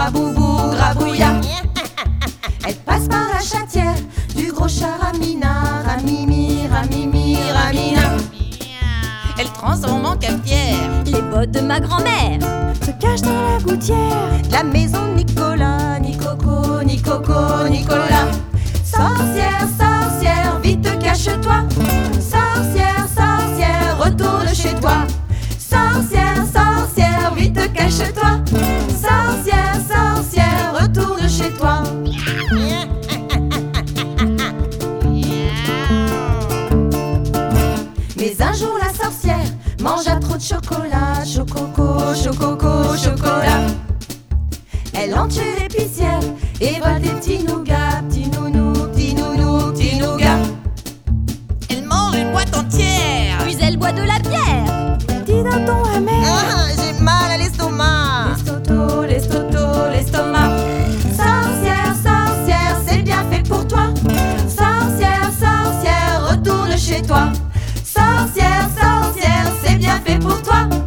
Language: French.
graboubou, grabouilla. Elle passe par la chatière du gros chat Ramina, Ramimi, Ramimi, Ramina. Elle transforme en cafetière les bottes de ma grand-mère. Se cache dans la gouttière la maison de Nicolas, ni Coco, ni Coco, Nicolas. Sorcière, sorcière, vite cache-toi. Sorcière, sorcière, retourne chez toi. Sorcière, sorcière, vite cache-toi. Sorcière, sorcière, retourne chez toi. Mais un jour la sorcière mangea trop de chocolat, chococo, chococo, chocolat. Elle en tue l'épicière et vole des petits nougats, petits nounous, petits nounous, petits nougats. Elle mange une boîte entière Puis elle boit de la bière. Dis dans ton amer. J'ai mal à l'estomac. L'estoto, l'estomac. Sorcière, sorcière, c'est bien fait pour toi. Sorcière, sorcière, retourne chez toi. Sorcière, sorcière, c'est bien fait pour toi.